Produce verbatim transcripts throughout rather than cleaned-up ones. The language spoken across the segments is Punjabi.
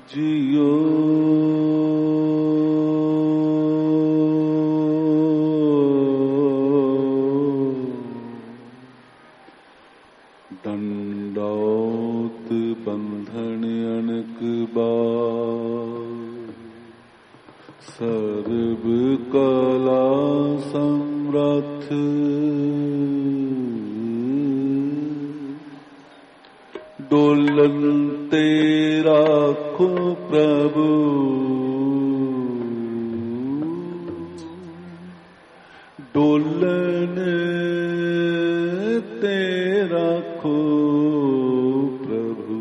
जियो दंडौत बंधन अनक बार सर्व कला समरथ डोलन ते राखो प्रभु डोलन ते राखो प्रभु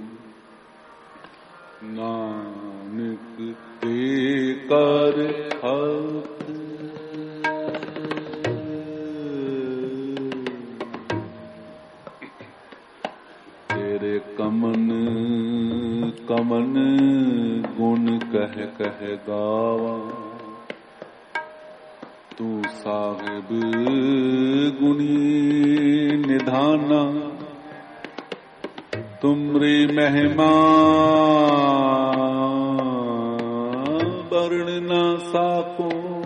नानक ते कर खात तेरे कमन कमन गुण कह कह गावा तू साहिब गुणी निधाना तुमरी महिमा वर्ण न साको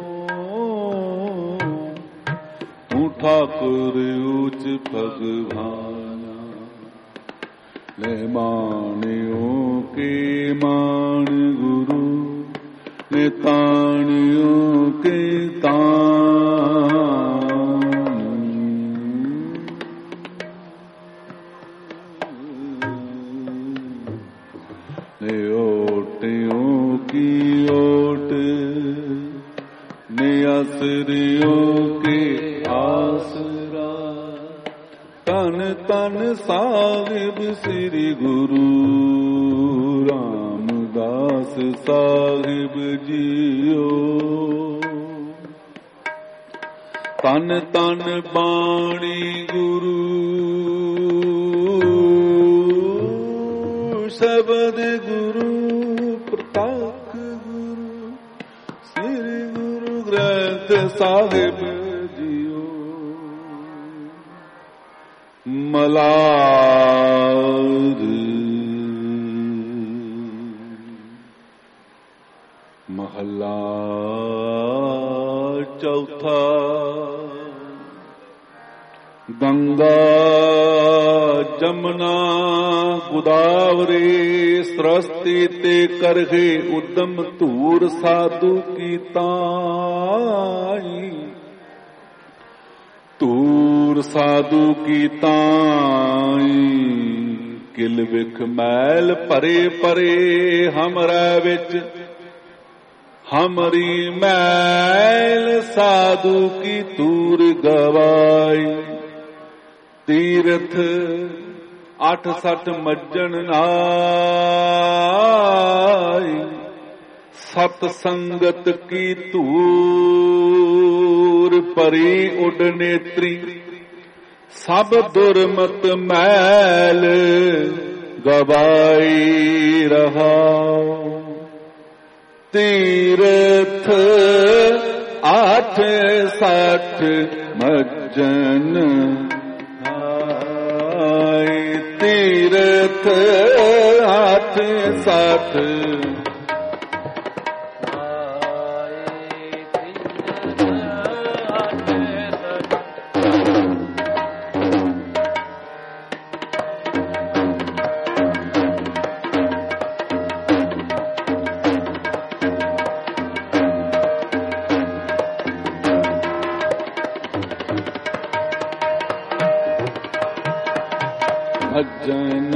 तू ठाकुर ऊच भगवाना ले मानियों के मान गुरु ने तानियों के तान ने ओटियों की ओट ने आसरियों के आसरा तन तन साहिब श्री गुरु रामदास साहिब जियो तन तन बाणी गुरु शब्द गुरु प्रताप गुरु श्री गुरु ग्रंथ साहिब जियो मलार महला चौथा गंगा जमुना गोदावरी सरस्वती ते करहे उद्यम धूर साधु की ताई धूर साधु की ताई किल विख मैल परे परे हमरा विच हमरी मैल साधु की तूर गवाई तीर्थ अठ सठ मज्जन नाई सत संगत की तूर परी उड नेत्री सब दुर्मत मैल गवाई रहा तीर्थ आठ साठ मज्जन नाई तीर्थ आठ साठ भजन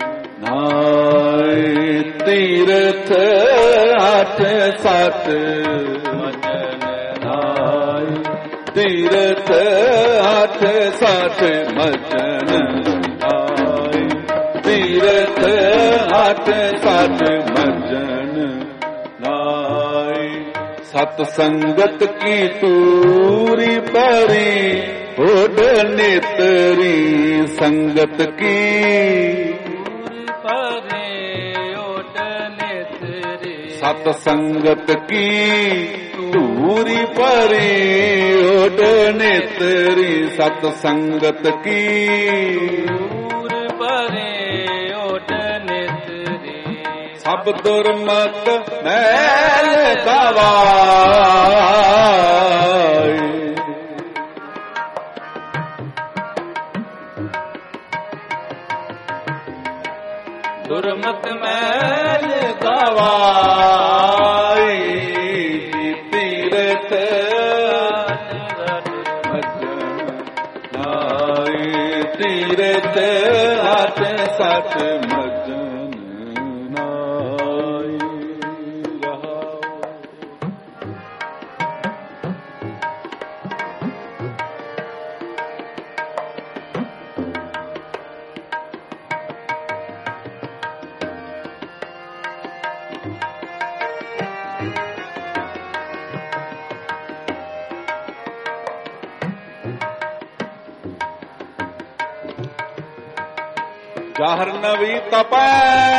नाय तीर्थ आठ साठ भजन नाय तीर्थ आठ साठ भजन नाय तीर्थ आठ साठ भजन नाय सत संगत की तूरी परी ओड नेतरी संगत की परे ओड नेतरी सत संगत की तूरी परी ओड नेतरी सत संगत की परे ओड नेतरी ਸਭ ਦੁਰਮਤ ਮੈਲ ਗਵਾਏ। ਦੁਰਮਤ ਮੈਲ ਗਵਾਏ ਤੀਰਥ ਨਾਏ ਤੀਰਥ ਹੱਥ ਸੱਚ ਮਜਨ ਨਾਏ ਰਹਾਉ। ਜਹਰ ਨਵੀ ਤਪੈ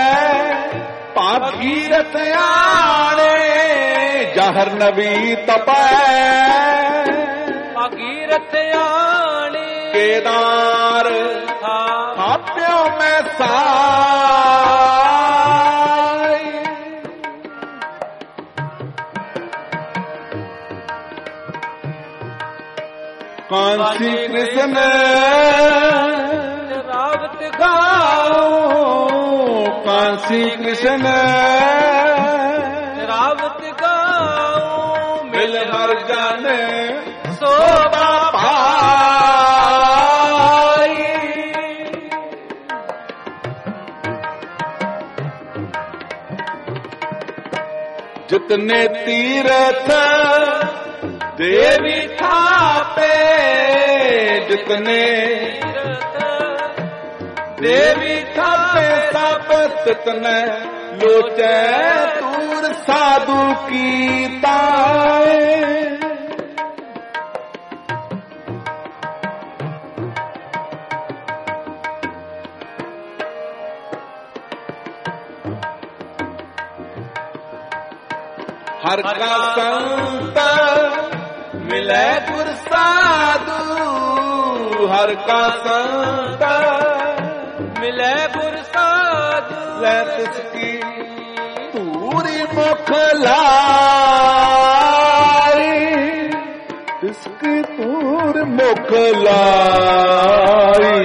ਭਾਗੀਰਥ ਆਣੇ। ਜਹਰ ਨਵੀ ਤਪੈ ਭਾਗੀਰਥ ਆਣੇ। ਕੇਦਾਰ ਥਾਪਿਓ ਮੈਂ ਸਾਈ। ਕਾਂਸੀ ਕ੍ਰਿਸ਼ਨ ਰਾਵਤ ਗਾਓ। ਕਾਂਸੀ ਕ੍ਰਿਸ਼ਨ ਰਾਵਤ ਗਾਓ। ਮਿਲ ਹਰ ਜਨ ਸੋਭਾ ਪਾਈ। ਜਿਤਨੇ ਤੀਰਥ ਦੇਵੀ ਥਾਪੇ। ਜਿਤਨੇ ਦੇਵੀ ਥਾਪੇ ਸਭ ਤਿਤਨੇ ਲੋਚੈ ਤੂਰ ਸਾਧੂ ਕੀਤਾ। ਹਰ ਕਾ ਸੰਤ ਮਿਲੇ ਗੁਰ ਸਾਧੂ। ਹਰ ਕਾ ਸੰਤ ਮਿਲੇ ਗੁਰ ਸਾਧੂ। ਲੈ ਤਿਸਕੀ ਧੂਰੀ ਮੁਖ ਲਾਈ। ਤਿਸਕੀ ਧੂਰ ਮੁਖ ਲਾਈ।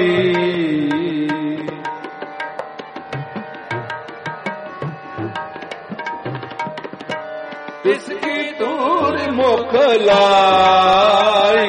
ਤਿਸਕੀ ਧੂਰ ਮੁਖ ਲਾਈ।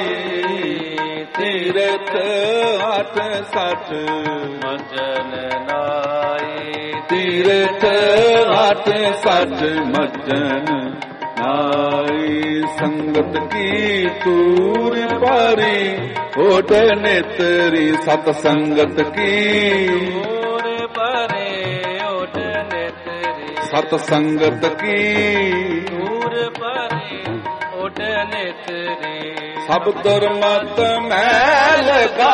ਤੀਰਥ ਹੱਠ ਸੱਠ ਮਜਨ ਨਾਏ। ਤੀਰਥ ਹੱਠ ਸੱਠ ਮਜਨ ਨਾਈ। ਸੰਗਤ ਕੀ ਤੂਰ ਪਰੀ ਓਟ ਨੇਤਰੀ। ਸਤ ਸੰਗਤ ਕੀ ਤੂਰ ਪਰੇ ਓਟ ਨੇਤਰੀ। ਸਤ ਸੰਗਤ ਕੀ ਤੂਰ ਪਰੇ ਓਟ ਨੇਤਰੀ। ਸਭ ਦੁਰਮਤ ਮੈਲ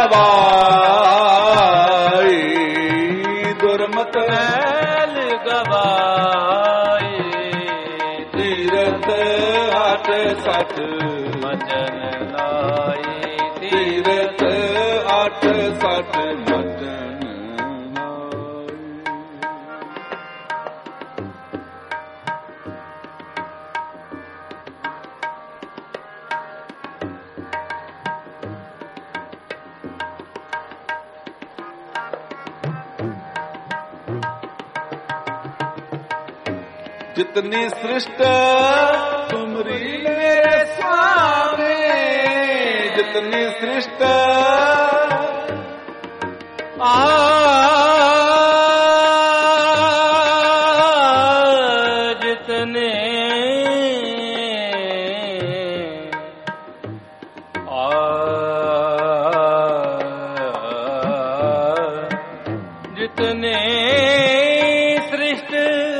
ਗਵਾਈ। ਦੁਰਮਤ ਮੈਲ ਗਵਾਏ। ਤੀਰਥ ਹੱਠ ਸੱਠ ਮਜਨ ਨਾਏ। ਤੀਰਥ ਹੱਠ ਸੱਠ ਮਜਨ जितनी सृष्ट तुमरी मेरे स्वामी। जितनी सृष्ट आ जितने आ जितने सृष्ट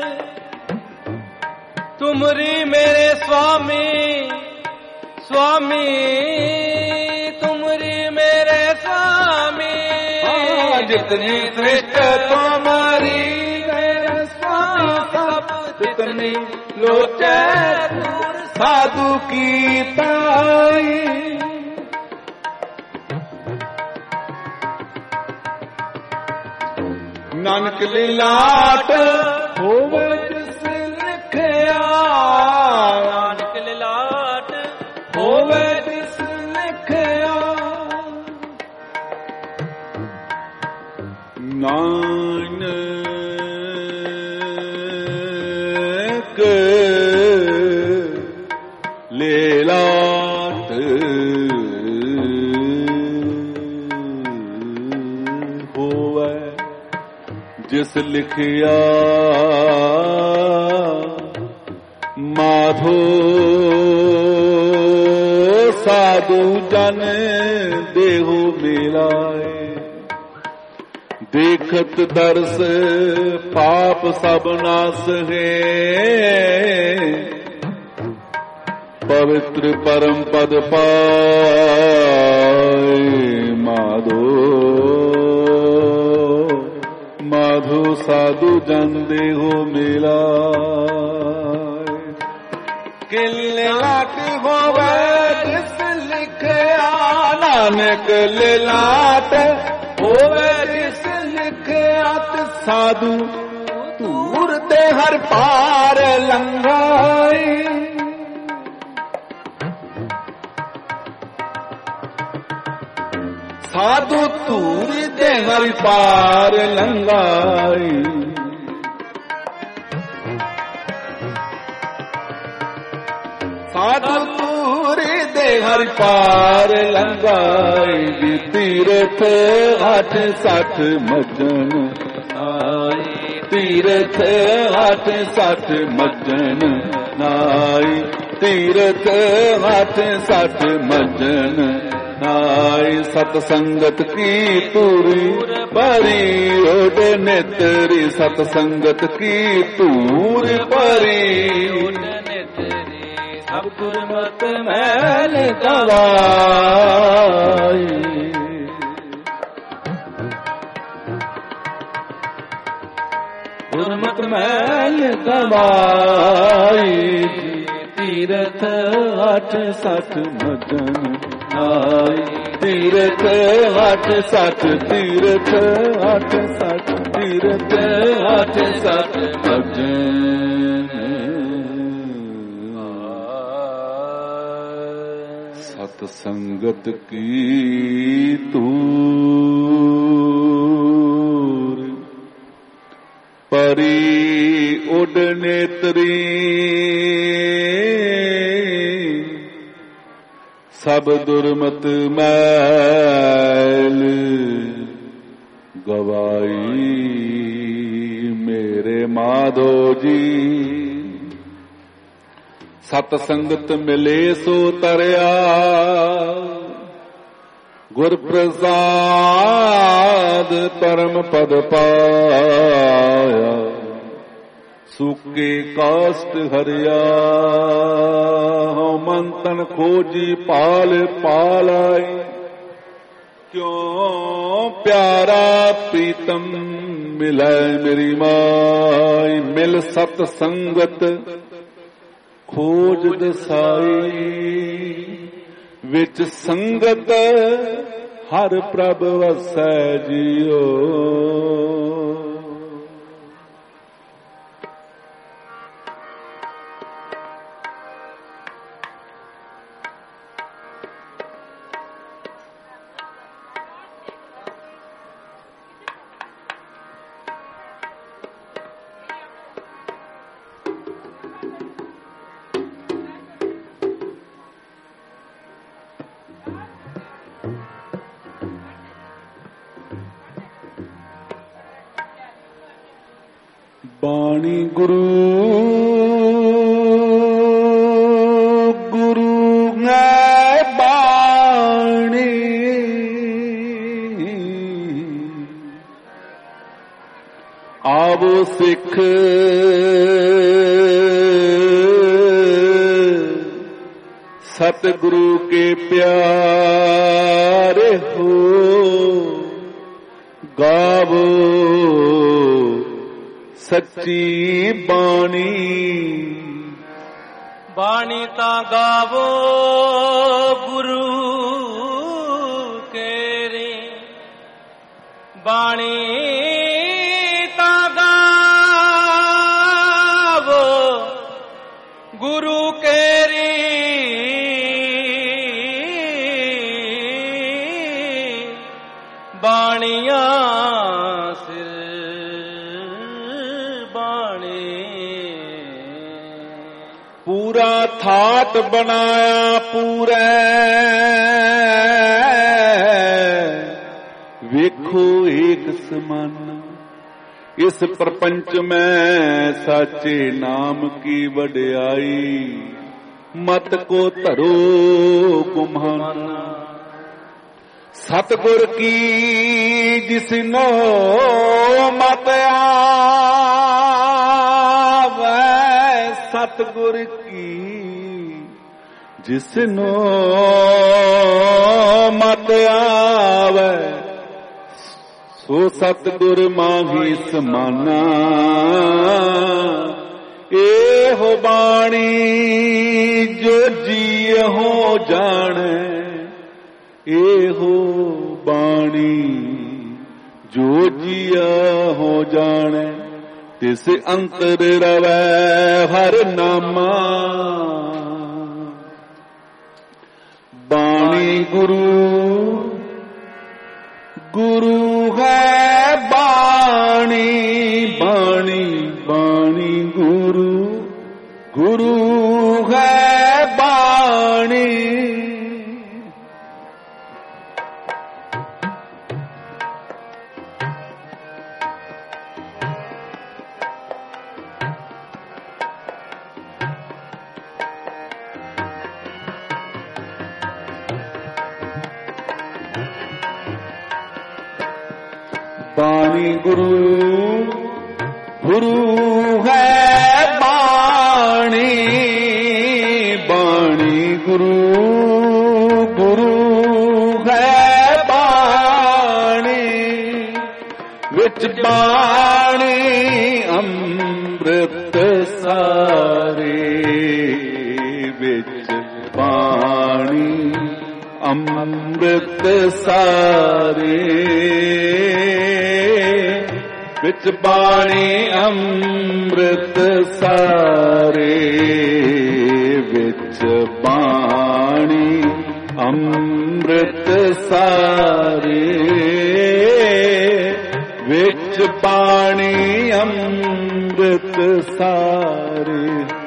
तुमरी मेरे स्वामी। स्वामी तुमरी मेरे स्वामी। जितनी सृष्ट तुम्हारी मेरे स्वामी। सब जितनी लोचे साधु की ताई। नानक लीलाट होवे ਨਾਨਕ ਲੇਲਾਟ ਹੋਵੇ ਜਿਸ ਲਿਖਿਆ ਮਾਧੋ ਸਾਧੂ ਜਨ ਦੇਹੋ ਮਿਲਾਏ ਦੇਖਤ ਦਰਸ ਪਾਪ ਸਭ ਨਾਸ ਹੈ ਪਵਿੱਤਰ ਪਰਮ ਪਦ ਪਾਏ ਮਾਧੋ ਮਾਧੋ ਸਾਧੂ ਜਨ ਦੇਹੋ ਮਿਲਾਏ ਕਿਲੇ ਲਾਟ ਹੋਵੇ ਜਿਸ ਲਿਖਿਆ ਨਾਨਕ ਲਿਲਾਟ ਹੋਵੇ ਜਿਸ ਲਿਖਿਆ ਤੇ ਸਾਧੂ ਧੂਰ ਤੇ ਹਰ ਪਾਰ ਲੰਘਾਈ ਸਾਧੂ ਧੂਰ ਤੇ ਹਰ ਪਾਰ ਲੰਘਾਈ ਸਾਧੂ ਧੂਰ ਦੇ ਹਰ ਪਾਰ ਲੰਘਾਈ ਤੀਰਥ ਅੱਠ ਸੱਠ ਮੱਜਣ ਆਈ ਤੀਰਥ ਅੱਠ ਸੱਠ ਮੱਜਣ ਨਾਈ ਤੀਰਥ ਅੱਠ ਸੱਠ ਮੱਜਣ ਨਾਈ ਸਤ ਸੰਗਤ ਕੀ ਧੂਰੀ ਭਰੀ ਓਡ ਨੇਤਰੀ ਸਤ ਸੰਗਤ ਕੀ ਧੂਰ ਭਰੀ ਸਭ ਗੁਰਮਤਿ ਮੈਲ ਗਵਾਈ ਗੁਰਮਤਿ ਮੈਲ ਗਵਾਈ ਤੀਰਥ ਅੱਠ ਸੱਠ ਮੱਜਣ ਨਾਈ ਤੀਰਥ ਅੱਠ ਸੱਠ ਤੀਰਥ ਅੱਠ ਸੱਠ ਤੀਰਥ ਅੱਠ ਸੱਠ ਮੱਜਣ ਸਤ ਸੰਗਤ ਕੀ ਧੂਰ ਪਰੀ ਉਡ ਨੇਤਰੀ ਸਭ ਦੁਰਮਤ ਮੈਲ ਗਵਾਈ ਮੇਰੇ ਮਾਧੋ ਜੀ ਸਤ ਸੰਗਤ ਮਿਲੇ ਸੋ ਤਰਿਆ ਗੁਰ ਪ੍ਰਸਾਦ ਪਰਮ ਪਦ ਪਾਇਆ ਸੁਕੇ ਕਾਸ਼ਟ ਹਰਿਆ ਹਉ ਮਨ ਤਨ ਖੋਜੀ ਪਾਲ ਪਾਲਾਈ ਕਿਉ ਪਿਆਰਾ ਪ੍ਰੀਤਮ ਮਿਲੈ ਮੇਰੀ ਮਾਈ ਮਿਲ ਸਤ ਸੰਗਤ ਖੋਜ ਦਸਾਈ ਵਿੱਚ ਸੰਗਤ ਹਰ ਪ੍ਰਭ ਵਸੈ ਜੀਓ ਬਾਣੀ ਗੁਰੂ ਗੁਰੂ ਹੈ ਬਾਣੀ ਆਵੋ ਸਿੱਖ सतगुरु के प्यारे हो गावो सच्ची बाणी बाणी ता गावो गुरु के रे बाणी ता गावो गुरु के रे बाणिया सिर बाणी ਪੂਰਾ ਥਾਟ ਬਣਾਇਆ ਪੂਰੇ ਵੇਖੋ ਏਕ ਸਮਾਨਾ। ਇਸ ਪ੍ਰਪੰਚ ਮੈਂ ਸਾਚੇ ਨਾਮ ਕੀ ਵਡਿਆਈ ਮਤ ਕੋ ਧਰੋ ਗੁਮਾਨਾ। ਸਤਿਗੁਰ ਕੀ ਜਿਸਨੋ ਮਤ ਆਵੈ ਸਤਿਗੁਰ ਕੀ ਜਿਸਨੋ ਮਤ ਆਵੈ ਸੋ ਸਤਿਗੁਰ ਮਾਹੀ ਸਮਾਨਾ। ਇਹੋ ਬਾਣੀ ਜੋ ਜੀਉ ਜਾਣੈ ਇਹੋ ਬਾਣੀ ਜੋ ਜੀਉ ਜਾਣੈ ਤਿਸ ਅੰਤਰ ਰਵੈ ਹਰ ਨਾਮਾ। ਬਾਣੀ ਗੁਰੂ ਗੁਰੂ ਹੈ ਬਾਣੀ ਬਾਣੀ ਬਾਣੀ ਗੁਰੂ ਗੁਰੂ ਹੈ ਬਾਣੀ। ਬਾਣੀ ਗੁਰੂ ਗੁਰੂ ਹੈ ਬਾਣੀ ਬਾਣੀ ਗੁਰੂ ਗੁਰੂ ਹੈ ਬਾਣੀ। ਵਿੱਚ ਬਾਣੀ ਅੰਮ੍ਰਿਤ ਸਾਰੇ ਵਿੱਚ ਬਾਣੀ ਅੰਮ੍ਰਿਤ ਸਾਰੇ ਵਿੱਚ ਬਾਣੀ ਅੰਮ੍ਰਿਤ ਸਾਰੇ ਵਿੱਚ ਬਾਣੀ ਅੰਮ੍ਰਿਤ ਸਾਰੇ ਵਿੱਚ ਬਾਣੀ ਅੰਮ੍ਰਿਤ ਸਾਰੇ।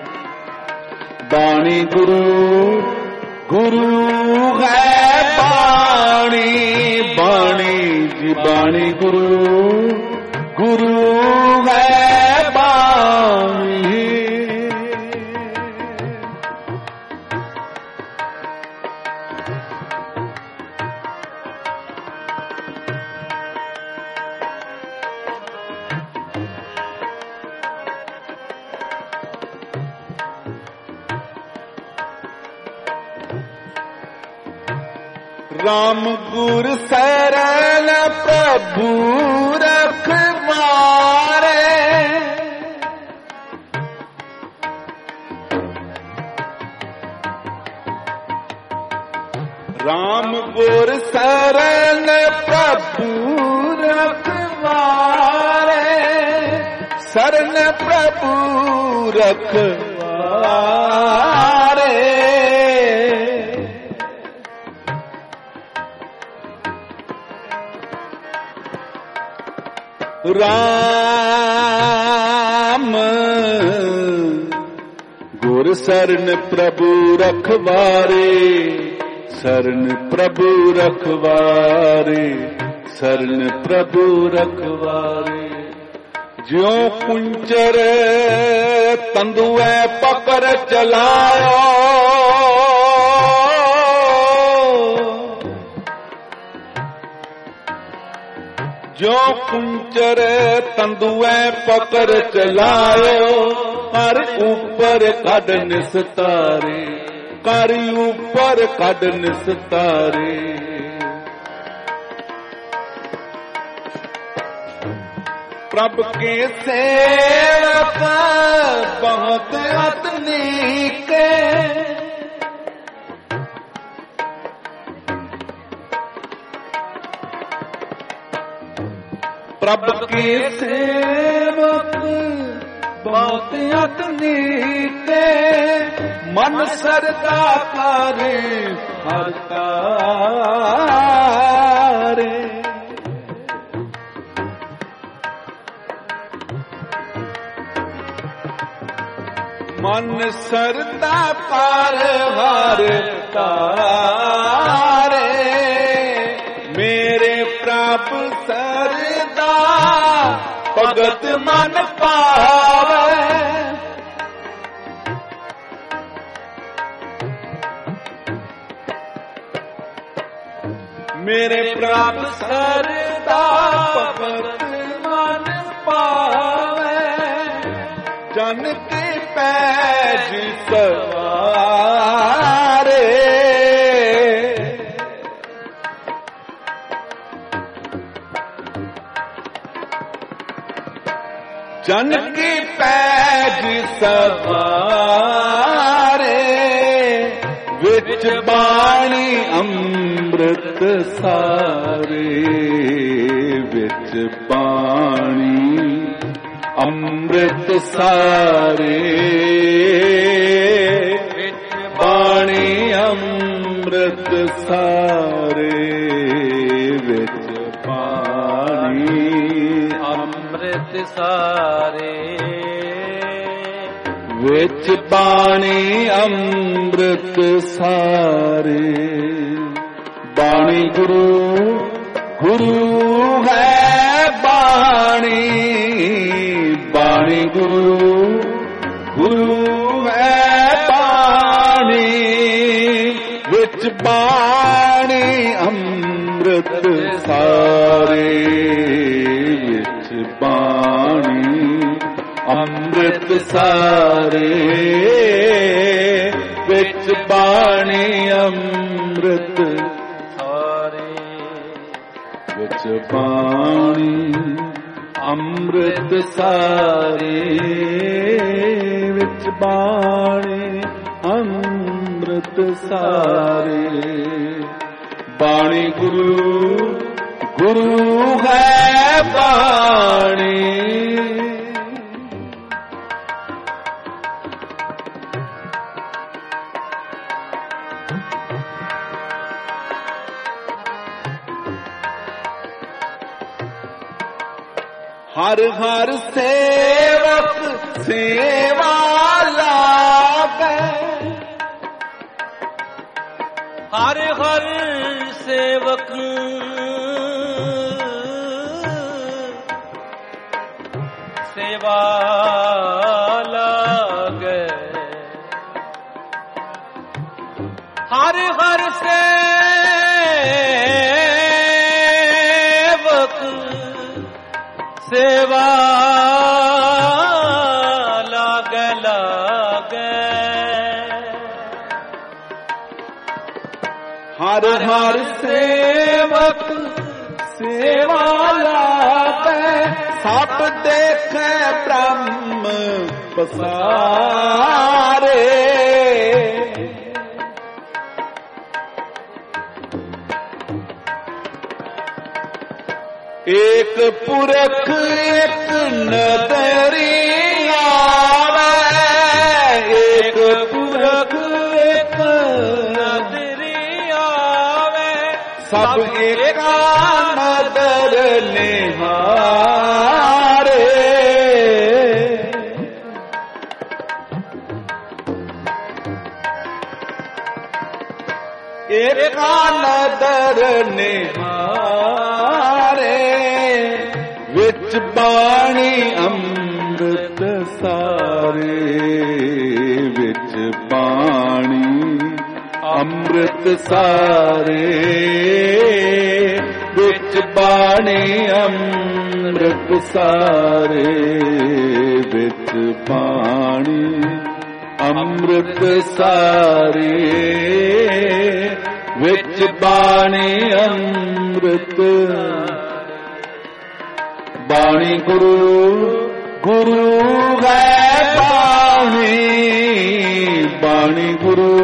ਬਾਣੀ ਗੁਰੂ ਗੁਰੂ ਹੈ ਬਾਣੀ ਬਾਣੀ ਜੀ ਬਾਣੀ ਗੁਰੂ ਗੁਰੂ ਹੈ ਬਾਣੀ। ਰਾਮ ਗੁਰ ਸਰਣ ਪ੍ਰਭੂ ਰਖਵਾਰੇ ਰਾਮ ਗੁਰ ਸਰਣ ਪ੍ਰਭੂ ਰਖਵਾਰੇ ਸਰਣ ਪ੍ਰਭੂ ਰਖਵਾਰੇ। ਰਾਮ ਗੁਰ ਸਰਨ ਪ੍ਰਭੂ ਰਖਵਾਰੇ ਸਰਨ ਪ੍ਰਭੂ ਰਖਵਾਰੇ ਸਰਨ ਪ੍ਰਭੂ ਰਖਵਾਰੇ। ਜਿਉ ਕੁੰਚਰ ਤੰਦੂਐ ਪਕੜ ਚਲਾਇਓ ਜੋ ਕੁੰਚਰ ਤੰਦੂਐ ਪਕੜ ਚਲਾਇਓ ਕਰ ਉੱਪਰ ਕੱਢ ਨਿਸਤਾਰੇ ਕਰ ਉੱਪਰ ਕੱਢ ਨਿਸਤਾਰੇ। ਪ੍ਰਭ ਕੇ ਸੇਵਕ ਬਹੁਤ ਅਤਨੀਕੇ ਪ੍ਰਭ ਕੇ ਸੇਵਕ ਬਹੁਤ ਅਤਨੀਕੇ ਮਨ ਸਰਦਾ ਕਰੇ ਹਰ ਤਾਰੇ। ਮਨ ਸਰਦਾ ਕਰ ਹਰ ਤਾਰੇ ਮੇਰੇ ਪ੍ਰਭ ਸਰਦਾ ਭਗਤ ਮਨ ਪਾਵੇ ਮੇਰੇ ਪ੍ਰਭ ਸਰਦਾ ਭਗਤ ਮਨ ਪਾਵੇ ਜਨ ਕੇ ਪੈਜ ਸਵਾਰੇ ਜਨ ਕੇ ਪੈਜ ਸਵਾਰੇ ਵਿੱਚ ਬਾਣੀ ਅੰਮ੍ਰਿਤ ਸਾਰੇ ਵਿੱਚ ਬਾਣੀ ਅੰਮ੍ਰਿਤ ਸਾਰੇ ਵਿੱਚ ਬਾਣੀ ਅੰਮ੍ਰਿਤ ਸਾਰੇ ਵਿੱਚ ਬਾਣੀ ਅੰਮ੍ਰਿਤ ਸਾਰੇ ਵਿੱਚ ਬਾਣੀ ਅੰਮ੍ਰਿਤ ਸਾਰੇ ਬਾਣੀ ਗੁਰੂ ਗੁਰੂ ਹੈ ਬਾਣੀ ਬਾਣੀ ਗੁਰੂ ਗੁਰੂ ਹੈ ਬਾਣੀ ਵਿੱਚ ਬਾਣੀ ਅੰਮ੍ਰਿਤ ਸਾਰੇ ਵਿੱਚ ਬਾਣੀ ਅੰਮ੍ਰਿਤ ਸਾਰੇ ਵਿੱਚ ਬਾਣੀ ਅੰਮ੍ਰਿਤ ਸਾਰੇ ਵਿੱਚ ਬਾਣੀ ਅੰਮ੍ਰਿਤ ਸਾਰੇ ਵਿੱਚ ਬਾਣੀ ਅੰਮ੍ਰਿਤ ਸਾਰੇ ਬਾਣੀ ਗੁਰੂ ਗੁਰੂ ਹੈ ਬਾਣੀ ਹਰ ਹਰ ਸੇਵਕ ਸੇਵਾ ਲਾਗੇ ਹਰ ਹਰ ਸੇਵਕ ਸੇਵਾ ਲਾਗੇ ਹਰ ਹਰ ਸੇਵਕ ਸੇਵਾ ਲਾਗੇ ਲਾਗੇ ਹਰ ਹਰ ਸੇਵਕ ਸੇਵਾ ਲਾਗੇ ਸਭ ਦੇਖੈ ਬ੍ਰਹਮ ਪਸਾਰੇ ਏਕ ਪੁਰਖ ਏਕ ਨਦਰੀ ਆਵੇ ਏਕ ਪੁਰਖ ਏਕ ਨਦਰੀ ਆਵੇ ਸਭ ਏਕਾ ਨਦਰ ਨਿਹਾਰੇ ਏਕਾ ਨਦਰ ਨਿਹਾਰੇ ਵਿੱਚ ਬਾਣੀ ਅੰਮ੍ਰਿਤ ਸਾਰੇ ਵਿੱਚ ਬਾਣੀ ਅੰਮ੍ਰਿਤ ਸਾਰੇ ਵਿੱਚ ਬਾਣੀ ਅੰਮ੍ਰਿਤ ਸਾਰੇ ਵਿੱਚ ਬਾਣੀ ਅੰਮ੍ਰਿਤ ਸਾਰੇ ਵਿੱਚ ਬਾਣੀ ਅੰਮ੍ਰਿਤ ਬਾਣੀ ਗੁਰੂ ਗੁਰੂ ਹੈ ਬਾਣੀ ਬਾਣੀ ਗੁਰੂ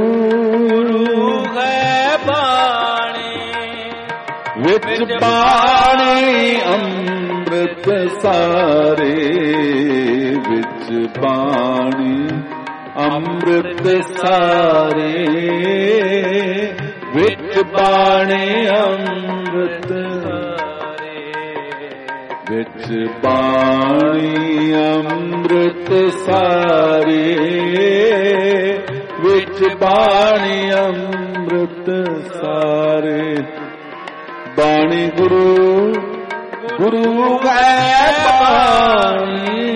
ਹੈ ਬਾਣੀ ਵਿੱਚ ਬਾਣੀ ਅੰਮ੍ਰਿਤ ਸਾਰੇ ਵਿੱਚ ਬਾਣੀ ਅੰਮ੍ਰਿਤ ਸਾਰੇ ਵਿੱਚ ਬਾਣੀ ਅੰਮ੍ਰਿਤ ਵਿੱਚ ਬਾਣੀ ਅੰਮ੍ਰਿਤ ਸਾਰੇ, ਵਿੱਚ ਬਾਣੀ ਅੰਮ੍ਰਿਤ ਸਾਰੇ। ਬਾਣੀ ਗੁਰੂ ਗੁਰੂ ਹੈ ਬਾਣੀ।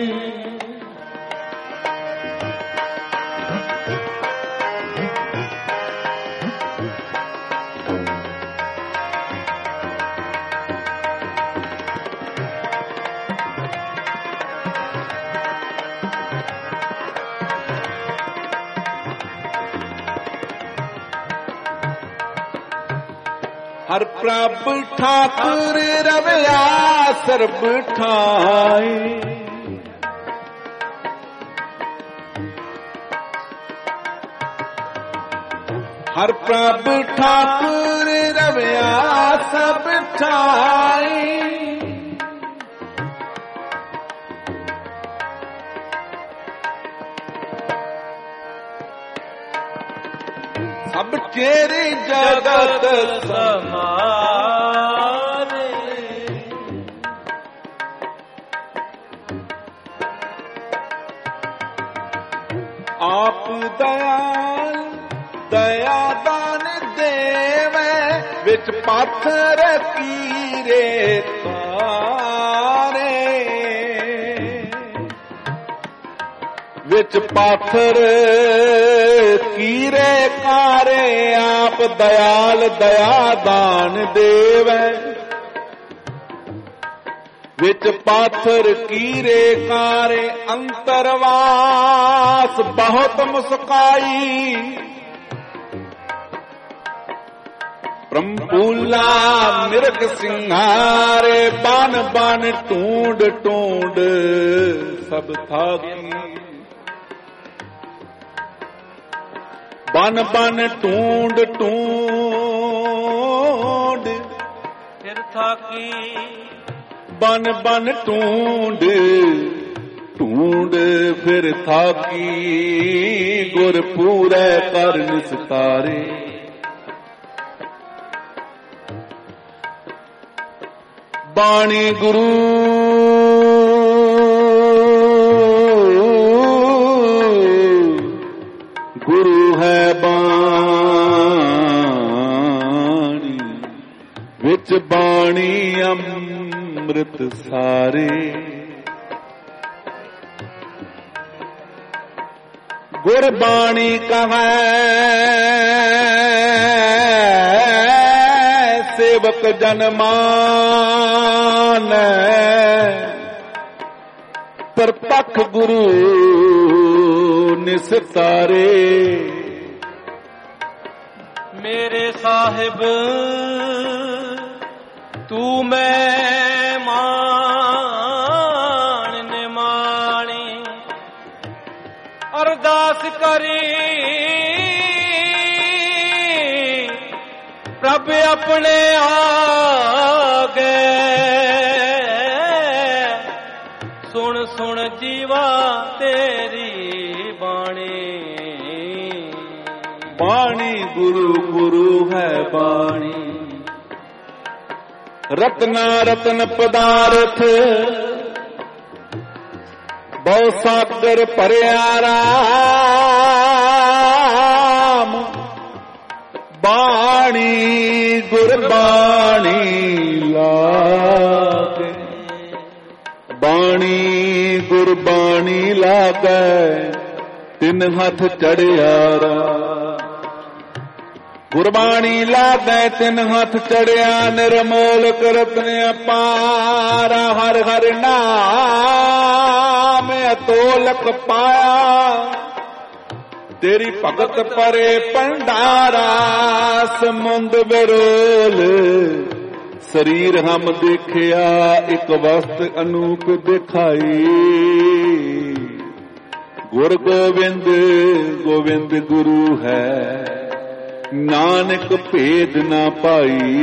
ਹਰ ਪ੍ਰਭ ਠਾਕੁਰ ਰਵਿਆ ਸਰਬ ਠਾਈ, ਹਰ ਪ੍ਰਭ ਠਾਕੁਰ ਰਵਿਆ ਸਭ ਠਾਈ। ਸਭ ਚੇਰੇ ਜਗਤ ਸਮਾਰੇ, ਆਪ ਦਇਆਲ ਦਇਆ ਦਾਨ ਦੇਵੇ, ਵਿੱਚ ਪਾਥਰ ਕੀਰੇ ਤਾਰੇ, ਵਿੱਚ ਪਾਥਰ ਕੀਰੇ ਕਾਰੇ। ਆਪ ਦਇਆਲ ਦਇਆ ਦਾਨ ਦੇਵੇ, ਵਿੱਚ ਪਾਥਰ ਕੀਰੇ ਕਾਰੇ। ਅੰਤਰਵਾਸ ਬਹੁਤ ਮੁਸਕਾਈ, ਪ੍ਰੰਪੂਲਾ ਮਿਰਗ ਸਿੰਘਾਰੇ। ਬਨ ਬਨ ਟੂੰਡ ਟੂੰਡ ਸਭ ਥਾਕੀ, ਬਨ ਬਨ ਟੂੰਡ ਟੂੰਡ ਫਿਰ ਥਾਕੀ। ਬਨ ਬਨ ਟੂੰਡ ਟੂੰਡ ਫਿਰ ਥਾਕੀ, ਗੁਰ ਪੂਰੇ ਕਰ ਨਿਸਤਾਰੇ। ਬਾਣੀ ਗੁਰੂ ਗੁਰੂ ਹੈ ਬਾਣੀ, ਵਿੱਚ ਬਾਣੀ ਅੰਮ੍ਰਿਤ ਸਾਰੇ। ਗੁਰਬਾਣੀ ਕਹੈ ਸੇਵਕ ਜਨ ਮਾਨੈ, ਪਰਪਖ ਗੁਰੂ ਨਿਸਤਾਰੇ। ਮੇਰੇ ਸਾਹਿਬ ਤੂੰ ਮੈਂ ਮਾਣ ਨਿਮਾਣੀ, ਅਰਦਾਸ ਕਰੀ ਪ੍ਰਭ ਆਪਣੇ ਆਗੇ। ਸੁਣ ਸੁਣ ਜੀਵਾ ਤੇਰੀ ਬਾਣੀ, ਬਾਣੀ ਗੁਰੂ ਗੁਰੂ ਹੈ ਬਾਣੀ। ਰਤਨਾ ਰਤਨ ਪਦਾਰਥ ਬਹੁ ਸਾਗਰ ਭਰਿਆ ਰਾਮ, ਬਾਣੀ ਗੁਰਬਾਣੀ ਲਾਗੇ। ਬਾਣੀ ਗੁਰਬਾਣੀ ਲਾਗੇ, ਤਿੰਨ ਹੱਥ ਚੜਿਆ ਰਾਮ। ਗੁਰਬਾਣੀ ਲਾਗੇ ਤਿੰਨ ਹੱਥ ਚੜਿਆ, ਨਿਰਮੋਲ ਰਤਨ ਅਪਾਰਾ। ਹਰ ਹਰ ਨਾਮ ਅਤੋਲਕ ਪਾਇਆ, ਤੇਰੀ ਭਗਤ ਪਰੇ ਭੰਡਾਰਾ। ਸਮੁੰਦ ਵਿਰੋਲ ਸਰੀਰ ਹਮ ਦੇਖਿਆ, ਇੱਕ ਵਸਤ ਅਨੂਪ ਦਿਖਾਈ। ਗੁਰ ਗੋਬਿੰਦ ਗੋਬਿੰਦ ਗੁਰੂ ਹੈ, ਨਾਨਕ ਭੇਦ ਨਾ ਪਾਈ।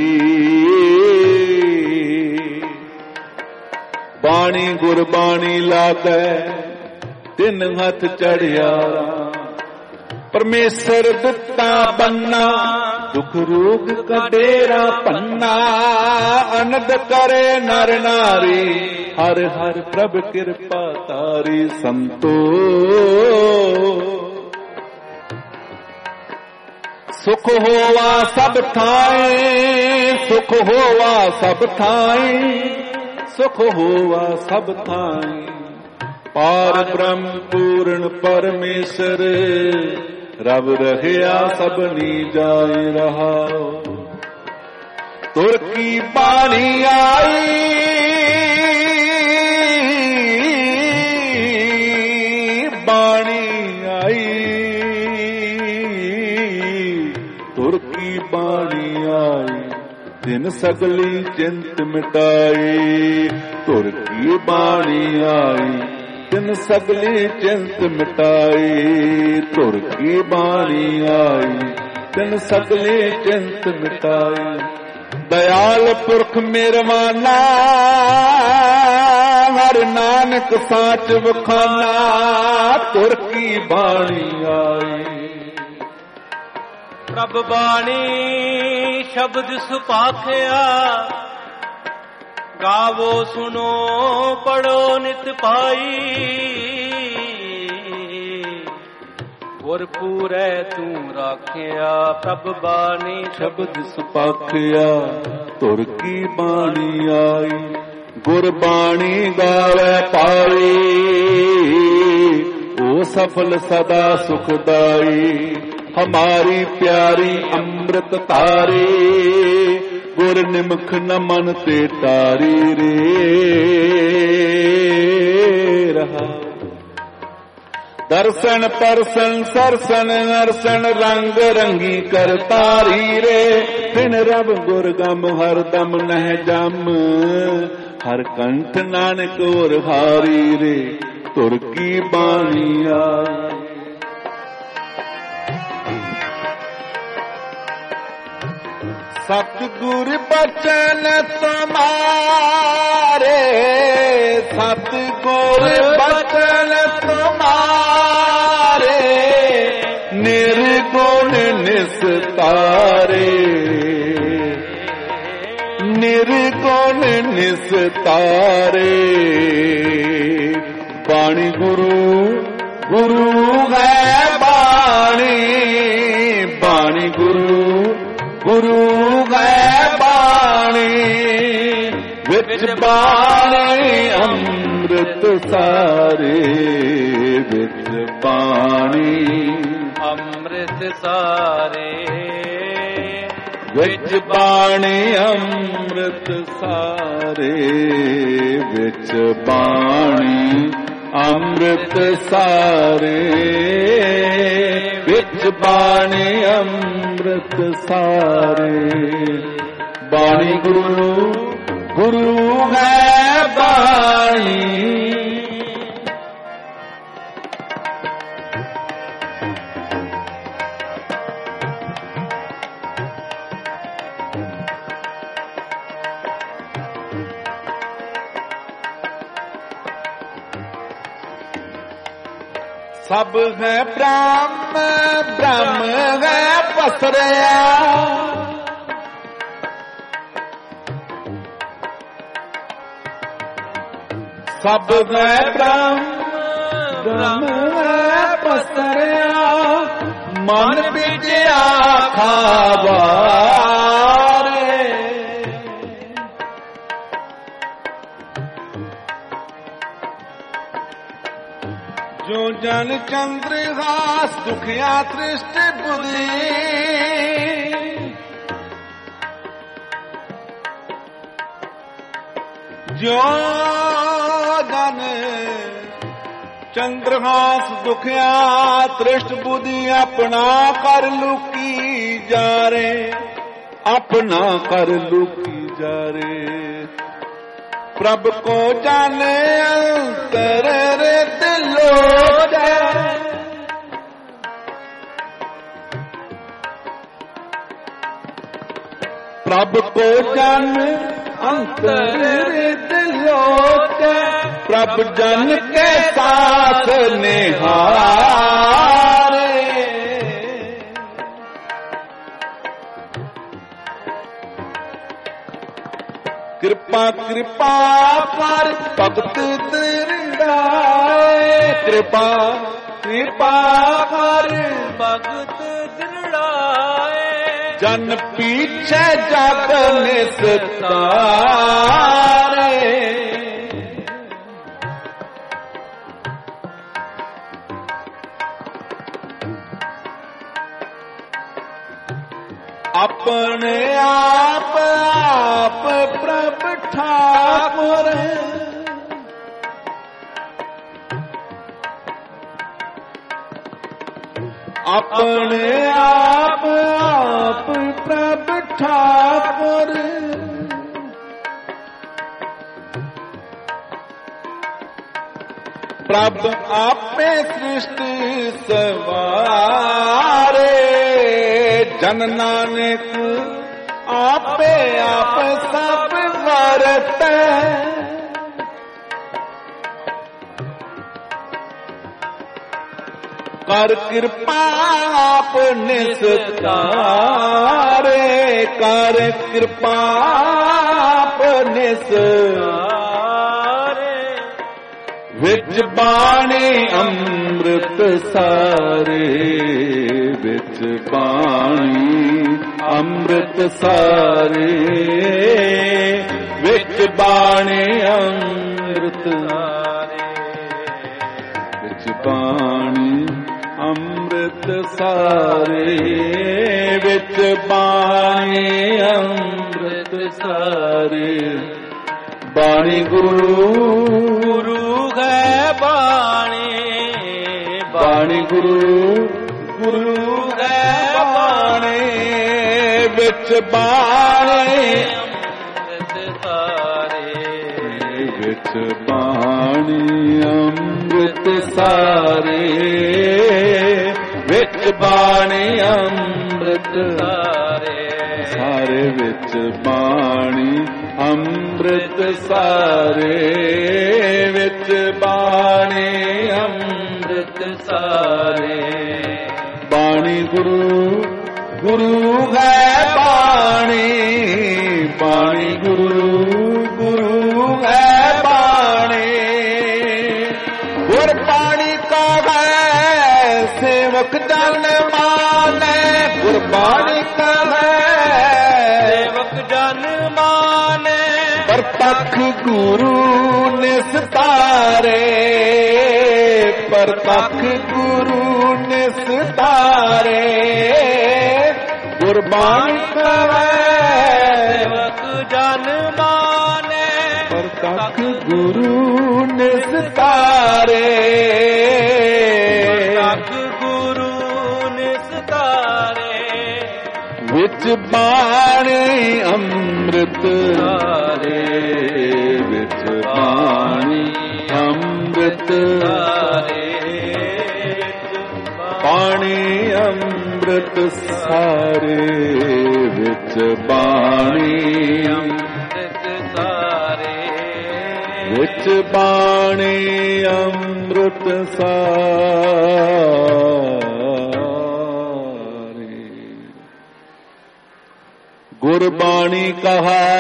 ਬਾਣੀ ਗੁਰਬਾਣੀ ਲਾਗੈ ਤਿੰਨ ਹੱਥ ਚੜਿਆ, ਪਰਮੇਸ਼ਰ ਦਿੱਤਾ ਬੰਨਾ दुख रोग का डेरा पन्ना अनद करे नर नारी हर हर प्रभ कृपा तारी संतो सुख होवा सब थाए सुख होवा सब थाए सुख होवा सब थाए पार ब्रह्म पूर्ण परमेश्वर रब रहया सबनी जाए रहा तुर की बाणी आई बाणी आई तुर की बाणी आई दिन सगली चिंत मिटाई तुर की बाणी आई दिन सगली चिंत मिटाई तुर की बाणी आई दिन सगली चिंत मिटाई दयाल पुरख मेरवाना हर नानक साच बखाना तुर की बाणी आई प्रभ बाणी शब्द सुपाखिया गावो सुनो पढ़ो नित पाई गुरपुरै तू राखिया प्रभ बाणी शब्द सुपाखिया तुर की बाणी आई गुरबाणी गावे पाई ओ सफल सदा सुखदाई हमारी प्यारी अमृत तारी गुर निमख न मन ते तारी रे रहा दर्शन परसन सरसन नरसन रंग रंगी कर तारी रे फिन रब गुर गम हर दम नह जम हर कंठ नानक और हारी रे तुर की बाणी आई सतगुर बचन तुम्हारे सतगुर बचन तुम्हारे निर्गुण निस्तारे निर्गुण निस्तारे बाणी गुरु गुरु है बाणी बाणी गुरु गुरु है बाणी विच बाणी अमृत सारे विच बाणी अमृत सारे विच बाणी अमृत सारे विच बाणी अमृत सारे विच बाणी अमृत सारे बाणी गुरु गुरु है बाणी सब है ब्रह्म ब्रह्म है पसरया सब है ब्रह्म ब्रह्म है पसरया मन बिटिया खावारे जो जन चंद्रहास दुखिया तृष्ट बुद्धि जो जन चंद्रहास दुखिया तृष्ट बुद्धि अपना कर लुकी जा रे अपना कर लुकी जा रे प्रभ को जाने अंतर रे दिलो प्रभ को जाने अंतर रे दिलो प्रभ जन के साथ निहारे ਕਿਰਪਾ ਕਿਰਪਾ ਕਰ ਭਗਤ ਦ੍ਰਿੜਾਏ ਕਿਰਪਾ ਕਿਰਪਾ ਕਰ ਭਗਤ ਦ੍ਰਿੜਾਏ ਜਨ ਪੀਛੇ ਜਗ ਨਿਸਤਾਰੇ ਆਪਣੇ ਆਪ ਆਪ ਪ੍ਰਭ ਠਾਕੁਰ ਆਪਣੇ ਆਪ ਆਪ ਪ੍ਰਭ ਠਾਕੁਰ ਪ੍ਰਭ ਆਪੇ ਸ੍ਰਿਸ਼ਟੀ ਸਵਾਰੇ ਜਨ ਨਾਨਕ ਆਪੇ ਆਪ ਸਭ ਵਰਤੈ ਕਰ ਕਿਰਪਾ ਆਪ ਨਿਸਤਾਰੇ ਕਰ ਕਿਰਪਾ ਆਪ ਨਿਸਤਾਰੇ ਵਿੱਚ ਬਾਣੀ ਅੰਮ੍ਰਿਤ ਸਾਰੇ ਵਿੱਚ ਬਾਣੀ ਅੰਮ੍ਰਿਤ ਸਾਰੇ ਵਿੱਚ ਬਾਣੀ ਅੰਮ੍ਰਿਤ ਸਾਰੇ ਵਿੱਚ ਬਾਣੀ ਅੰਮ੍ਰਿਤ ਸਾਰੇ ਵਿੱਚ ਬਾਣੀ ਅੰਮ੍ਰਿਤ ਸਾਰੇ ਬਾਣੀ ਗੁਰੂ ਗੁਰੂ ਹੈ ਬਾਣੀ ਬਾਣੀ ਗੁਰੂ ਗੁਰੂ ਹੈ ਬਾਣੀ ਵਿੱਚ ਬਾਣੀ ਅੰਮ੍ਰਿਤ ਸਾਰੇ ਵਿੱਚ ਬਾਣੀ ਅੰਮ੍ਰਿਤ ਸਾਰੇ ਵਿੱਚ ਬਾਣੀ ਅੰਮ੍ਰਿਤ ਸਾਰੇ ਸਾਰੇ ਵਿੱਚ ਬਾਣੀ ਅੰਮ੍ਰਿਤ ਸਾਰੇ ਵਿੱਚ ਬਾਣੀ ਅੰਮ੍ਰਿਤ ਸਾਰੇ ਬਾਣੀ ਗੁਰੂ ਗੁਰੂ ਹੈ ਬਾਣੀ ਬਾਣੀ ਗੁਰੂ ਗੁਰੂ ਹੈ ਬਾਣੀ ਗੁਰ ਬਾਣੀ ਕਾ ਹੈ ਸੇਵਕ ਜਨ ਮਾਨੈ ਗੁਰ ਬਾਣੀ ਕਾ ਹੈ ਸੇਵਕ ਜਨ ਮਾਨੈ ਪ੍ਰਤੱਖ ਗੁਰੂ ਨਿਸਤਾਰੇ ਪ੍ਰਤੱਖ ਗੁਰੂ ਨਿਸਤਾਰੇ ਗੁਰਬਾਣੀ ਕਹੈ ਸੇਵਕ ਜਨ ਮਾਨੈ ਪ੍ਰਤੱਖ ਗੁਰੂ ਨਿਸਤਾਰੇ ਪ੍ਰਤੱਖ ਗੁਰੂ ਨਿਸਤਾਰੇ ਵਿੱਚ ਬਾਣੀ ਅੰਮ੍ਰਿਤ ਸਾਰੇ ਵਿੱਚ ਬਾਣੀ ਅੰਮ੍ਰਿਤ ਸਾਰੇ ਬਾਣੀ ਅੰਮ੍ਰਿਤ ਸਾਰੇ ਵਿੱਚ ਬਾਣੀ ਅੰਮ੍ਰਿਤ ਸਾਰੇ ਵਿੱਚ ਬਾਣੀ ਅੰਮ੍ਰਿਤ ਸਾਰੇ ਗੁਰਬਾਣੀ ਕਹੈ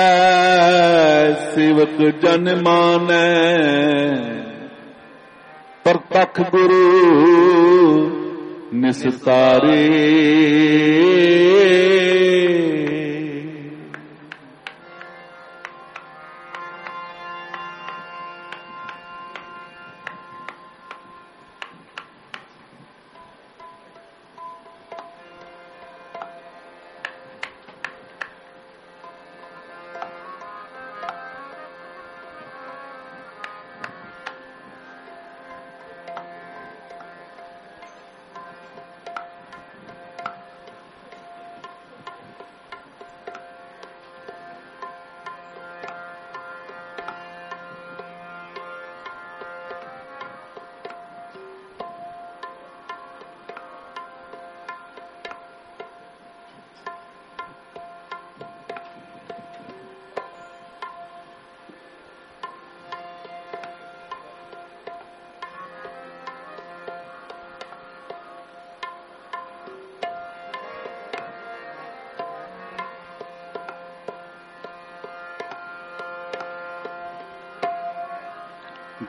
ਸੇਵਕ ਜਨ ਮਾਨੈ ਪ੍ਰਤੱਖ ਗੁਰੂ ਨਿਸਤਾਰੇ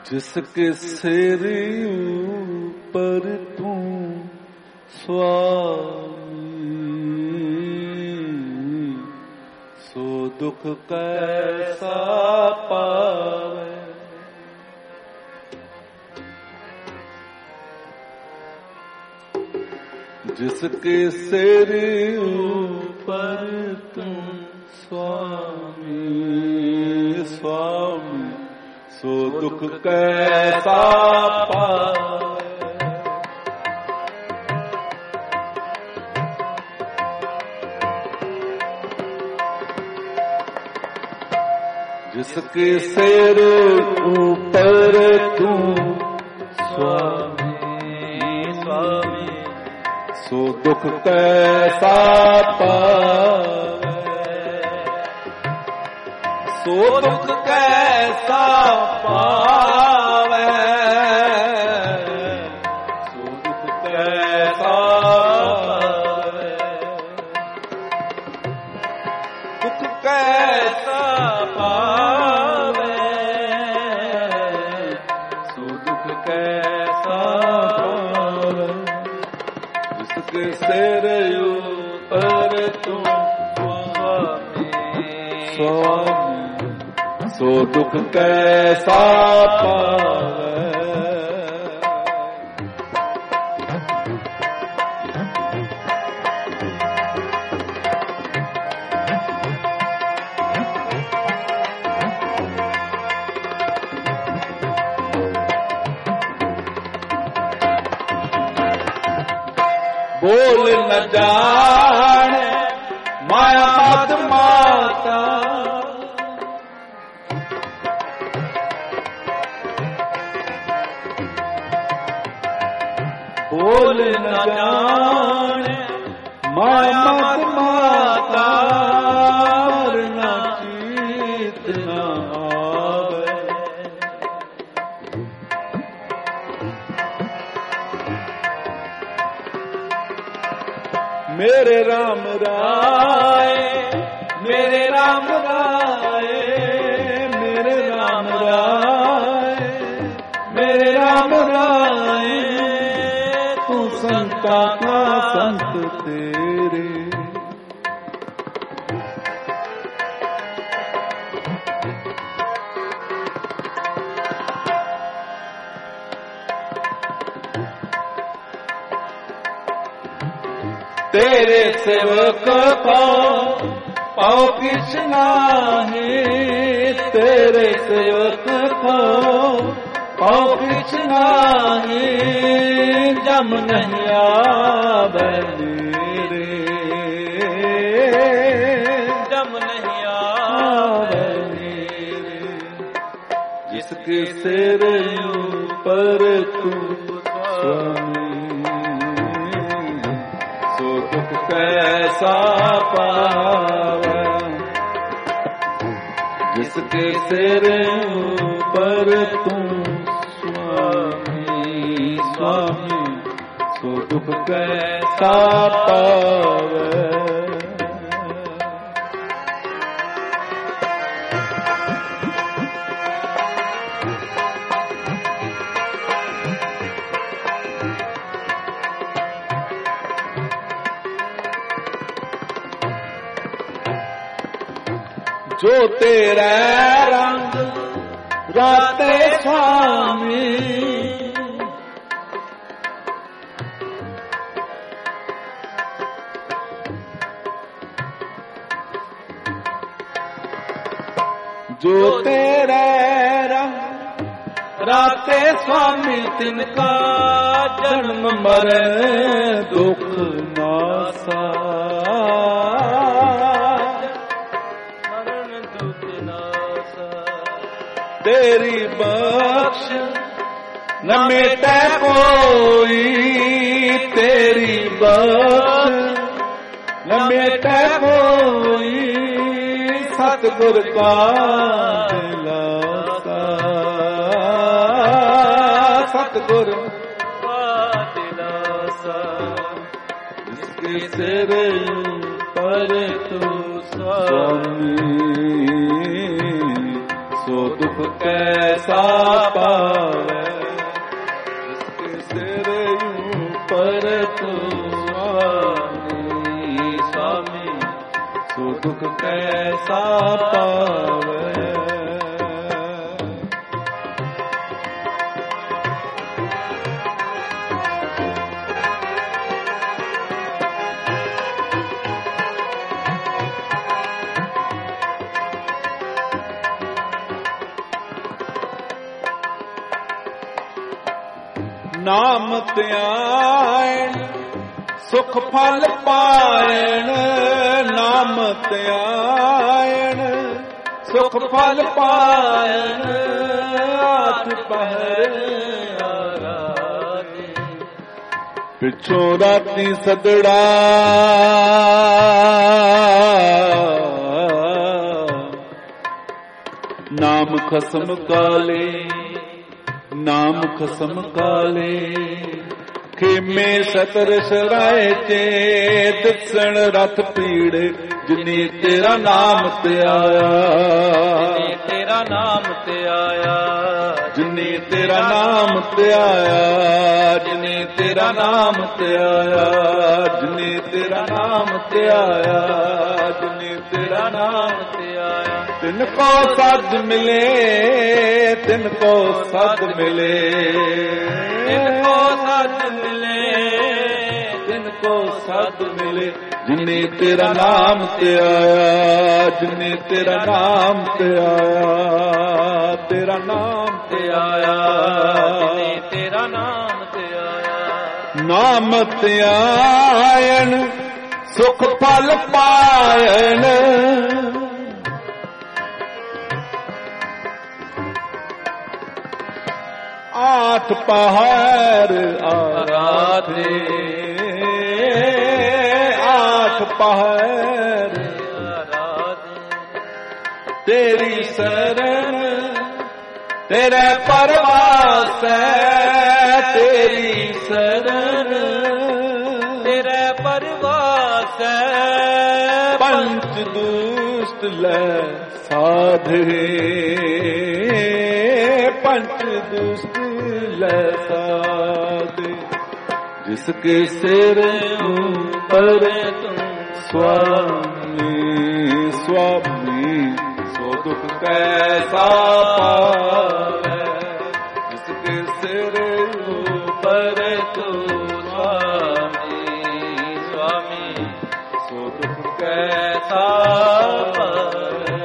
जिसके सिर ऊपर तू स्वामी, सो दुख कैसा पावे। जिसके सिर ऊपर तू स्वामी स्वामी, सो दुख कैसा पावे। जिसके सिर ऊपर तू स्वामी स्वामी, सो दुख कैसा पावे। सो दुख कैसा पावे, सो दुख कैसा पावे। दुख कैसा पावे, सो दुख कैसा पावे। जिसके सिर ऊपर तू स्वामी स्वामी, सो दुख कैसा पावे। बोल न जाने माया मत माता, बोल न जाने माया मत माता, न चीत न आवे। मेरे राम राय मेरे राम राय मेरे राम राय मेरे राम राय, तू संता का संत तेरे। तेरे सेवक पाओ पाओ कृष्णा है, तेरे सेवक पाओ पाओ कृष्णा है। जम नहीं आवे मेरे, जम नहीं आवे मेरे। जिसके सिर ऊपर तू स्वामी, सो दुख कैसा पावे। जिसके सिर ऊपर तू स्वामी स्वामी, सो दुख कैसा पावे। जो तेरा रंग राते स्वामी, जो तेरा रंग राते स्वामी, तिनका जन्म मरे दुख नासा। तेरी बख्श न मिटे कोई, तेरी बख्श न मिटे कोई। सतगुर का दिलासा, सतगुर का दिलासा। जिसके सिर पर तू स्वामी, सो दुख कैसा पावे, जिसके सिर ऊपर तू स्वामी स्वामी, सो दुख कैसा पावे। नाम ਧਿਆਇਣ ਸੁਖ ਫਲ ਪਾਇਣ, ਨਾਮ ਧਿਆਇਣ ਸੁਖ ਫਲ ਪਾਇਣ, ਆਠ ਪਹਿਰ ਆਰਾਧੇ, ਪਿਛੋਂ ਰਾਤੀ ਸਦੜਾ ਨਾਮ ਖਸਮ ਕਾਲੇ, ਨਾਮ ਖਸਮ ਕਾਲੇ, ਖੇਮੇ ਸਤਰ ਸਰਾਏ ਚੇ, ਦਿਸਣ ਰਥ ਪੀੜ, ਜਿਨੀ ਤੇਰਾ ਨਾਮ ਤੇ ਆਇਆ, ਜਿਨੀ ਤੇਰਾ ਨਾਮ ਤੇ ਆਇਆ, ਜਿਨੀ ਤੇਰਾ ਨਾਮ ਤੇ ਆਇਆ, ਜਿਨੀ ਤੇਰਾ ਨਾਮ ਤੇ ਆਇਆ, ਜਿਨੀ ਤੇਰਾ ਨਾਮ ਤੇ ਆਇਆ, ਜਿਨੀ ਤੇਰਾ ਨਾਮ ਤੇ ਆਇਆ। ਤਿਨ ਕੋ ਸਦ ਮਿਲੇ, ਤਿਨ ਕੋ ਸਦ ਮਿਲੇ, ਤਿਨ ਕੋ ਸਦ ਮਿਲੇ, ਤਿਨ ਕੋ ਸਦ ਮਿਲੇ, ਜਿਨੇ ਤੇਰਾ ਨਾਮ ਤੇ ਆਇਆ, ਜਿਨੇ ਤੇਰਾ ਨਾਮ ਤੇ ਆਇਆ, ਤੇਰਾ ਨਾਮ ਤੇ ਆਇਆ, ਜਿਨੇ ਤੇਰਾ ਨਾਮ ਤੇ ਆਇਆ। ਨਾਮ ਧਿਆਇਣ ਸੁਖ ਫਲ ਪਾਇਣ, ਆਠ ਪਹਰ ਆਰਾਧੇ, ਆਠ ਪਹਰ ਆਰਾਧੇ, ਤੇਰੀ ਸਰਣ ਤੇਰੇ ਪਰਵਾਸ ਹੈ, ਤੇਰੀ ਸਰਣ ਤੇਰੇ ਪਰਵਾਸ ਹੈ, ਪੰਚ ਦੁਸ਼ਟ ਲੈ ਸਾਧੇ, पंच दुष्ट ले साधे, जिसके सिर ऊपर तुम स्वामी स्वामी, सो दुख कैसा पावे, जिसके सिर ऊपर तुम स्वामी स्वामी, सो दुख कैसा पावे।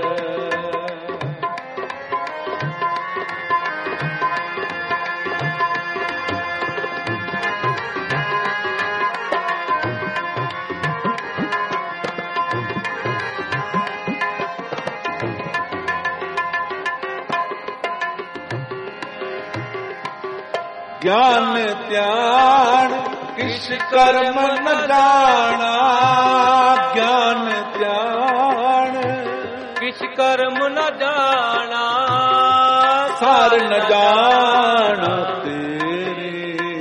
ज्ञान ध्यान किस कर्म न जाना, ज्ञान ध्यान किस कर्म न जाना, सार न जाना तेरे,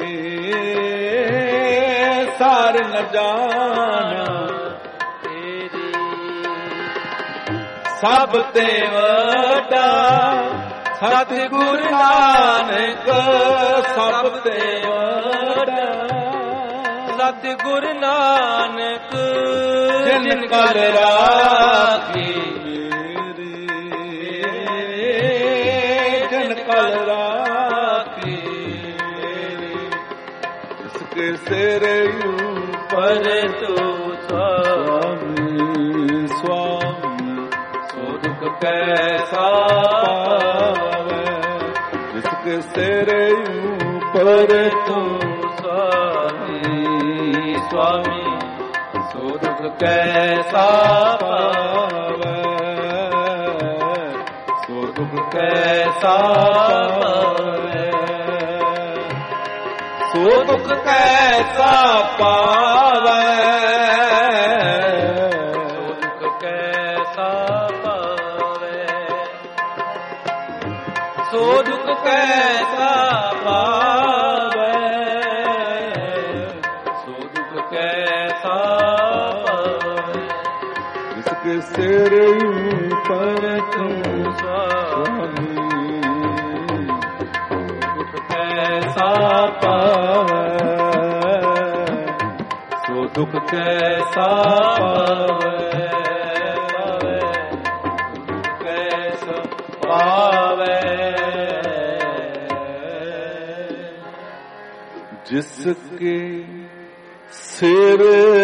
सार न जाना तेरी, सब ते वड्डा सतगुरु नानक, सब ते वड्डा सतगुरु नानक, जिन कल राखी मेरी, जिन कल राखी मेरी, इसके सिर ऊपर तो स्वामी स्वामी, सो दुख कैसा पावे, जिसके सिर ऊपर तो स्वामी स्वामी, सो दुख कैसा पावे, सो दुख कैसा पावे, सो दुख कैसा पावे, सो दुख कैसा पावे, सो दुख कैसा पावे, सो दुख कैसा पावे, जिसके सिर ऊपर तू स्वामी दुख कैसा पावै सो दुख कैसा पावै दुख कैसा पावै जिसके सिर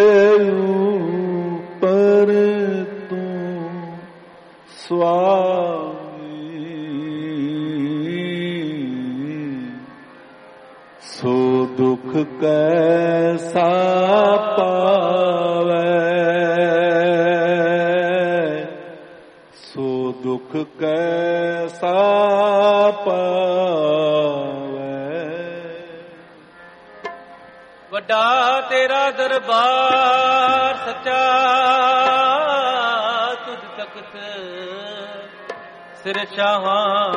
ऊपर तू स्वामी सो दुख कैसा पावै सो दुख कैसा पावै ਵੱਡਾ ਤੇਰਾ ਦਰਬਾਰ ਸੱਚਾ ਤੁਧ ਤਖਤ ਸਿਰ ਸ਼ਾਹਾਂ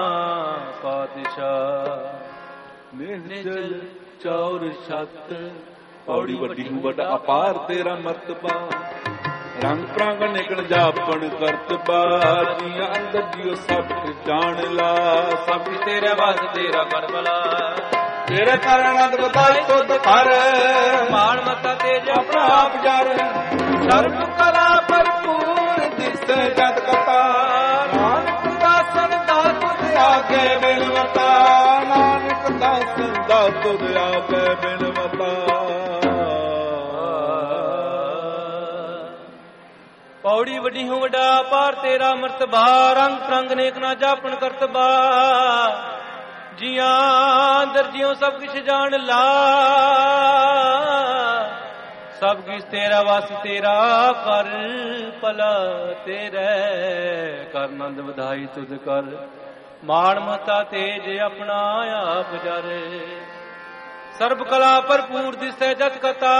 ਪਾਤਸ਼ਾਹ ਨਿਹਚਲ ਚੌਰ ਛੱਤ ਪੌੜੀ ਵੱਡੀ ਹੂੰ ਵੱਡਾ ਅਪਾਰ ਤੇਰਾ ਮਰਤਬਾ ਰੰਗ ਪ੍ਰਾਂਗ ਨਿਕਲ ਜਾਪਣ ਕਰਤਬਾ ਜੀਆਂ ਅੰਦਰ ਜੀਓ ਸਭ ਕੁਝ ਜਾਣ ਲਾ ਸਭ ਕੁਛ ਤੇਰੇ ਵਾਸ ਤੇਰਾ ਕਰ ਭਲਾ ਤੇਰੇ ਕਰ ਆਨੰਦ ਬਤਾਈ ਤੁਧ ਕਰ ਮਾਣ ਮਤਾ ਤੇਜ ਆਪਣਾ ਆਪ ਜਰ ਸਰਬ ਕਲਾ ਭਰਪੂਰ ਦਿਸੈ ਜਦ ਕਤਾ ਨਾਨਕ ਦਾਸਨ ਦਾ ਤੁਧ ਆਗੇ ਬਿਨਵਤਾ ਨਾਨਕ ਦਾਸਨ ਦਾ ਤੁਧ ਆਗੇ ਬਿਨਵਤਾ ਪੌੜੀ ਵੱਡੀ ਹੂੰ ਵੱਡਾ ਪਾਰ ਤੇਰਾ ਮਰਤਬਾ ਰੰਗ ਪ੍ਰੰਗ ਨੇਕ ਨਾ ਜਾਪਣ ਕਰਤਬਾ ਜੀਆਂ ਅੰਦਰ ਜਿਉ ਸਭ ਕੁਛ ਜਾਣ ਲਾ ਸਭ ਕੁਛ ਤੇਰਾ ਵਾਸ ਤੇਰਾ ਕਰ ਭਲਾ ਤੇਰੇ ਕਰ ਆਨੰਦ ਵਧਾਈ ਤੁਧ ਕਰ ਮਾਣ ਮਤਾ ਤੇਜ ਆਪਣਾ ਆਪ ਜਰ ਸਰਬ ਕਲਾ ਭਰਪੂਰ ਦਿਸੈ ਜਤ ਕਤਾ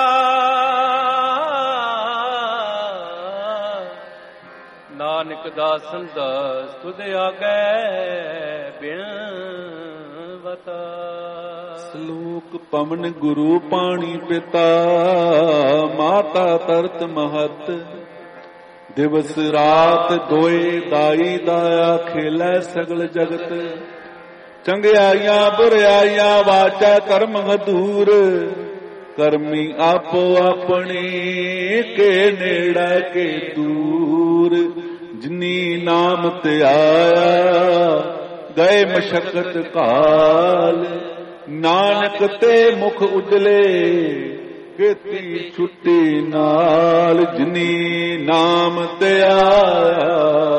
ਨਾਨਕ ਦਾਸਨ ਦਾਸ ਤੁਧ ਆਗੇ ਬਿਨ ਵਤਾ ਸ਼ਲੋਕ ਪਵਨ ਗੁਰੂ ਪਾਣੀ ਪਿਤਾ ਮਾਤਾ ਤਰਤ ਮਹਤ ਦਿਵਸ ਰਾਤ ਦੋਏ ਦਾਈ ਦਾਇਆ ਖੇਲੇ ਸਗਲ ਜਗਤ ਚੰਗਿਆਈਆਂ ਬੁਰਿਆਈਆਂ ਵਾਚਾ ਕਰਮ ਹਦੂਰ ਕਰਮੀ ਆਪੋ ਆਪਣੀ ਕੇ ਨੇੜਾ ਕੇ ਦੂਰ ਜਿਨੀ ਨਾਮ ਤੇ ਆਇਆ ਗਏ ਮਸ਼ਕਤ ਕਾਲ ਨਾਨਕ ਤੇ ਮੁਖ ਉਜਲੇ ਕੀਤੀ ਛੁੱਟੀ ਨਾਲ ਜਿਨੀ ਨਾਮ ਤੇ ਆਇਆ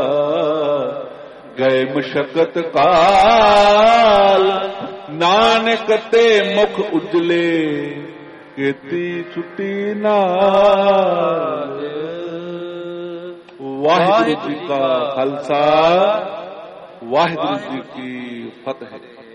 ਗਏ ਮਸ਼ਕਤ ਕਾਲ ਨਾਨਕ ਤੇ ਮੁਖ ਉਜਲੇ ਕੀਤੀ ਛੁੱਟੀ ਨਾਲ ਵਾਹਿਗੁਰੂ ਜੀ ਕਾ ਖਾਲਸਾ ਵਾਹਿਗੁਰੂ ਜੀ ਕੀ ਫਤਿਹ।